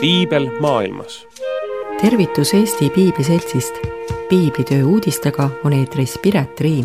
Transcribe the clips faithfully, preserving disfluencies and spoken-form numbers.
Piibel maailmas. Tervitus Eesti Piibliseltsist. Piiblitöö uudistega on eetris Piret Riim.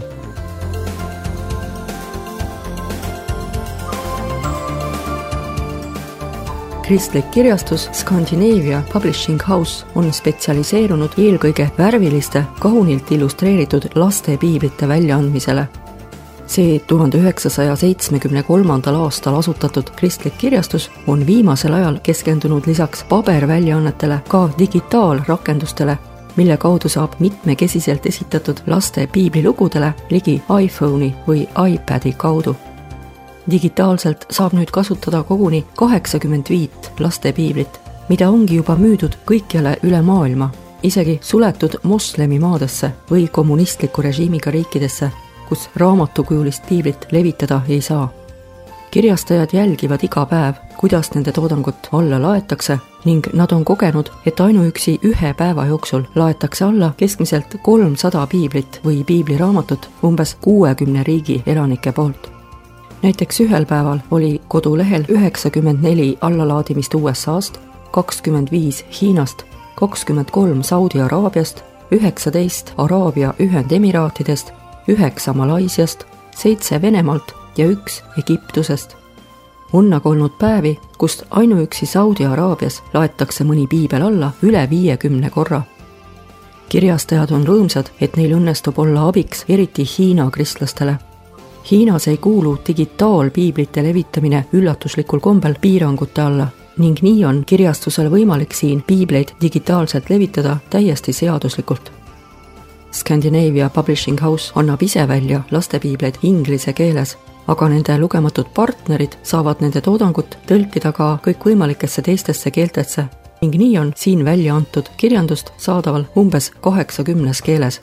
Kristlik kirjastus Scandinavia Publishing House on spetsialiseerunud eelkõige värviliste, kaunilt illustreeritud laste piiblite väljaandmisele. See tuhande üheksasaja seitsmekümne kolmandal aastal asutatud kristlik kirjastus on viimasel ajal keskendunud lisaks paberväljaannetele ka digitaalrakendustele, mille kaudu saab mitmekesiselt esitatud laste piiblilugudele ligi iPhone'i või iPadi kaudu. Digitaalselt saab nüüd kasutada koguni kaheksakümmend viit laste piiblit, mida ongi juba müüdud kõikjale üle maailma, isegi suletud moslemimaadesse või kommunistliku režiimiga riikidesse, kus raamatukujulist piiblit levitada ei saa. Kirjastajad jälgivad iga päev, kuidas nende toodangut alla laetakse ning nad on kogenud, et ainuüksi ühe päeva jooksul laetakse alla keskmiselt kolmsada piiblit või piibliraamatut umbes kuuekümne riigi elanike poolt. Näiteks ühel päeval oli kodulehel üheksakümmend neli allalaadimist U S A-st, kakskümmend viis Hiinast, kakskümmend kolm Saudi Araabiast, üheksateist Araabia Ühendemiraatidest, üheksa Malaisiast, seitse Venemaalt ja üks Egiptusest. On aga olnud päevi, kust ainuüksi Saudi Araabias laetakse mõni piibel alla üle viiekümne korra. Kirjastajad on rõõmsad, et neil õnnestub olla abiks eriti Hiina kristlastele. Hiinas ei kuulu digitaalpiiblite levitamine üllatuslikul kombel piirangute alla ning nii on kirjastusel võimalik siin piibleid digitaalselt levitada täiesti seaduslikult. Scandinavia Publishing House annab ise välja lastepiibleid inglise keeles, aga nende lugematud partnerid saavad nende toodangut tõlkida ka kõikvõimalikesse teistesse keeltesse ning nii on siin välja antud kirjandust saadaval umbes kaheksakümnes keeles.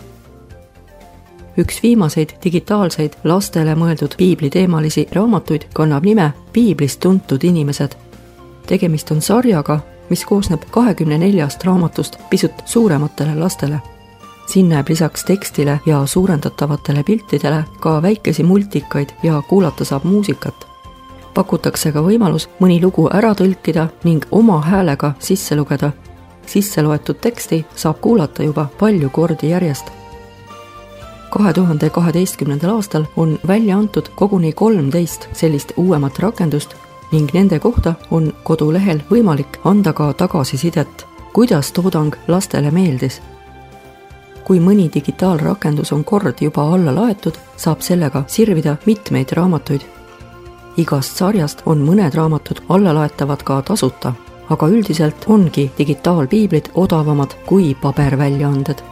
Üks viimaseid digitaalseid lastele mõeldud piibliteemalisi raamatuid kannab nime Piiblist tuntud inimesed. Tegemist on sarjaga, mis koosneb kahekümne neljast raamatust pisut suurematele lastele. Siin näeb lisaks tekstile ja suurendatavatele piltidele ka väikesi multikaid ja kuulata saab muusikat. Pakutakse ka võimalus mõni lugu ära tõlkida ning oma häälega sisse lugeda. Sisse loetud teksti saab kuulata juba palju kordi järjest. kahe tuhande kaheteistkümnendal aastal on välja antud koguni kolmteist sellist uuemat rakendust ning nende kohta on kodulehel võimalik anda ka tagasisidet, kuidas toodang lastele meeldis. Kui mõni digitaalrakendus on kord juba alla laetud, saab sellega sirvida mitmeid raamatuid. Igast sarjast on mõned raamatud alla laetavad ka tasuta, aga üldiselt ongi digitaalpiiblid odavamad kui paberväljaanded.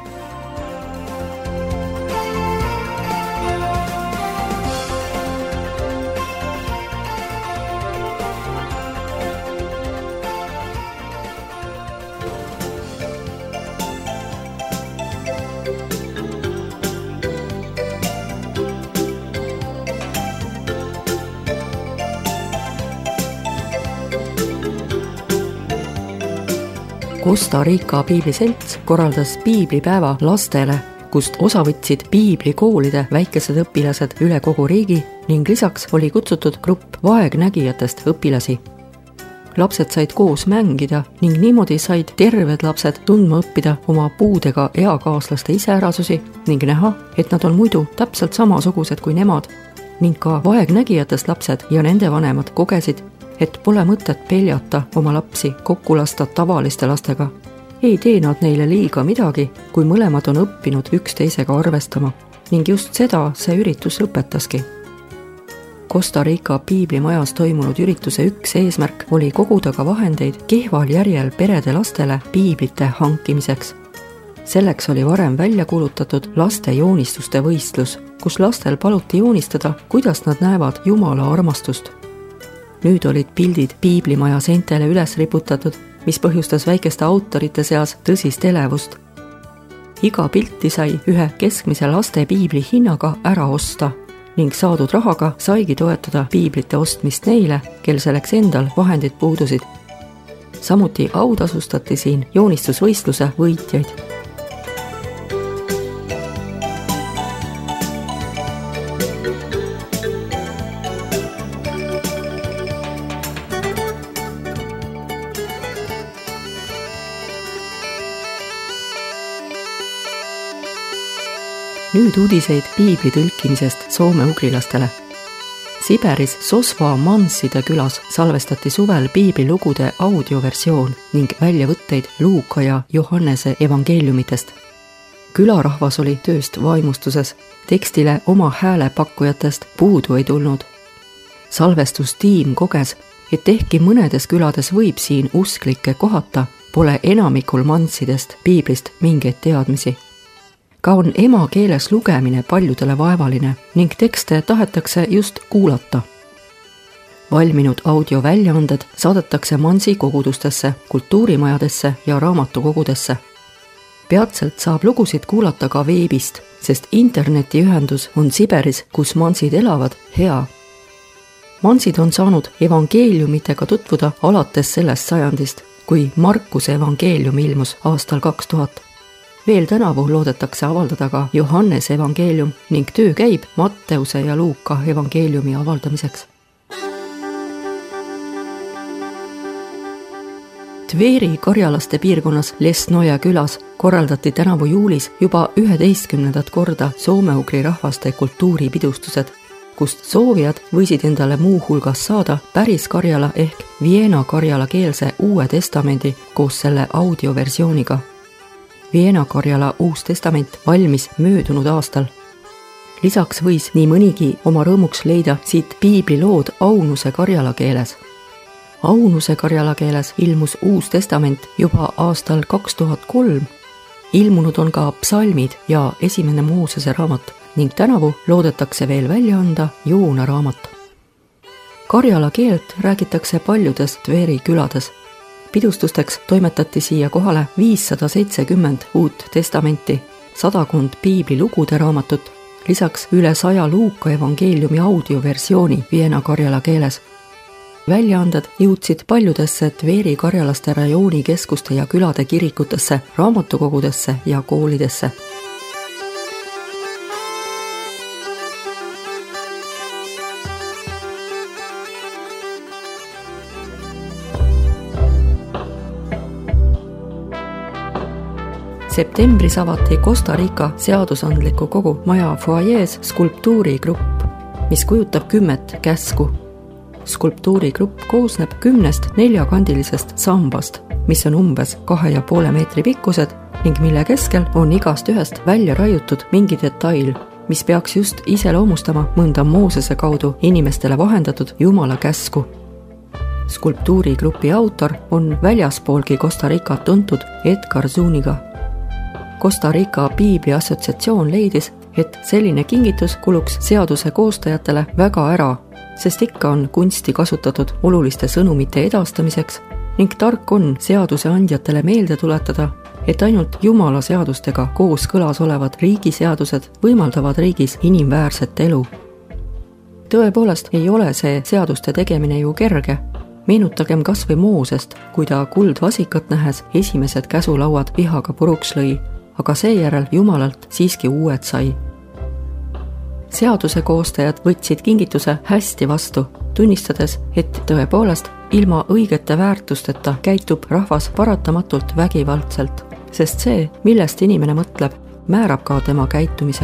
Costa Rica Piibliselts korraldas piiblipäeva lastele, kust osa võtsid piiblikoolide väikesed õpilased üle kogu riigi ning lisaks oli kutsutud grupp vaegnägijatest õpilasi. Lapsed said koos mängida ning niimoodi said terved lapsed tundma õppida oma puudega eakaaslaste iseärasusi ning näha, et nad on muidu täpselt samasugused kui nemad ning ka vaegnägijatest lapsed ja nende vanemad kogesid, et pole mõtet peljata oma lapsi kokku lasta tavaliste lastega. Ei tee nad neile liiga midagi, kui mõlemad on õppinud üksteisega arvestama ning just seda see üritus õpetaski. Costa Rica piiblimajas toimunud ürituse üks eesmärk oli koguda ka vahendeid kehval järjel perede lastele piiblite hankimiseks. Selleks oli varem välja kuulutatud laste joonistuste võistlus, kus lastel paluti joonistada, kuidas nad näevad Jumala armastust. Nüüd olid pildid piiblimaja seintele üles riputatud, mis põhjustas väikeste autorite seas tõsist elevust. Iga pilti sai ühe keskmise laste piibli hinnaga ära osta ning saadud rahaga saigi toetada piiblite ostmist neile, kel selleks endal vahendid puudusid. Samuti autasustati siin joonistusvõistluse võitjaid. nüüd uudiseid piibli tõlkimisest soome-ugrilastele. Siberis Sosva Manside külas salvestati suvel piiblilugude audioversioon ning väljavõtteid Luuka ja Johannese evangeeliumitest. Külarahvas oli tööst vaimustuses, tekstile oma hääle pakkujatest puudu ei tulnud. Salvestustiim koges, et ehkki mõnedes külades võib siin usklikke kohata, pole enamikul Mansidest piiblist mingeid teadmisi. Ka on emakeeles lugemine paljudele vaevaline ning tekste tahetakse just kuulata. Valminud audioväljaanded saadetakse Mansi kogudustesse, kultuurimajadesse ja raamatukogudesse. Peatselt saab lugusid kuulata ka veebist, sest internetiühendus on Siberis, kus Mansid elavad, hea. Mansid on saanud evangeeliumitega tutvuda alates sellest sajandist, kui Markuse evangeelium ilmus aastal kaks tuhat. Veel tänavu loodetakse avaldada ka Johannese evangeelium ning töö käib Matteuse ja Luuka evangeeliumi avaldamiseks. Tveri Karjalaste piirkonnas Lesnoja külas korraldati tänavu juulis juba üheteistkümnendat korda soome-ugri rahvaste kultuuripidustused, kust soovijad võisid endale muu hulgas saada päris Karjala ehk Viena Karjala keelse uue testamendi koos selle audioversiooniga. Viena Karjala uus testament valmis möödunud aastal. Lisaks võis nii mõnigi oma rõõmuks leida siit piiblilood Aunuse Karjala keeles. Aunuse Karjala keeles ilmus uus testament juba aastal kaks tuhat kolm. Ilmunud on ka psalmid ja esimene Moosese raamat ning tänavu loodetakse veel välja anda Joona raamat. Karjala keelt räägitakse paljudes Tveri külades. Pidustusteks toimetati siia kohale viissada seitsekümmend uut testamenti, sadakond piiblilugude raamatut, lisaks üle saja Luuka evangeeliumi audioversiooni Viena Karjala keeles. Väljaanded jõudsid paljudesse Tveri Karjalaste rajooni keskuste ja külade kirikutesse, raamatukogudesse ja koolidesse. Septembris avati Costa Rica seadusandliku kogu maja foajees skulptuurigrupp, mis kujutab kümmet käsku. Skulptuurigrupp koosneb kümnest neljakandilisest sambast, mis on umbes kahe ja poole meetri pikkused ning mille keskel on igast ühest välja raiutud mingi detail, mis peaks just iseloomustama mõnda Moosese kaudu inimestele vahendatud Jumala käsku. Skulptuurigrupi autor on väljaspoolgi Costa Ricat tuntud Edgar Zuniga. Costa Rica Piibli assotsiatsioon leidis, et selline kingitus kuluks seaduse koostajatele väga ära, sest ikka on kunsti kasutatud oluliste sõnumite edastamiseks ning tark on seaduse andjatele meelde tuletada, et ainult Jumala seadustega koos kõlas olevad riigiseadused võimaldavad riigis inimväärset elu. Tõepoolest ei ole see seaduste tegemine ju kerge. Meenutagem kas või Moosest, kui ta kuldvasikat nähes esimesed käsulauad vihaga puruks lõi, aga seejärel Jumalalt siiski uued sai. Seaduse koostajad võtsid kingituse hästi vastu, tunnistades, et tõepoolest ilma õigete väärtusteta käitub rahvas paratamatult vägivaldselt, sest see, millest inimene mõtleb, määrab ka tema käitumise.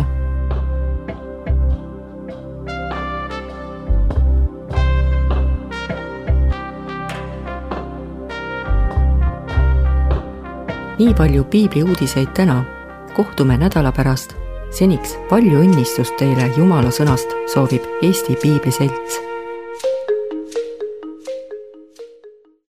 Nii palju piibli uudiseid täna. Kohtume nädala pärast. Seniks palju õnnistust teile Jumala sõnast soovib Eesti Piibliselts.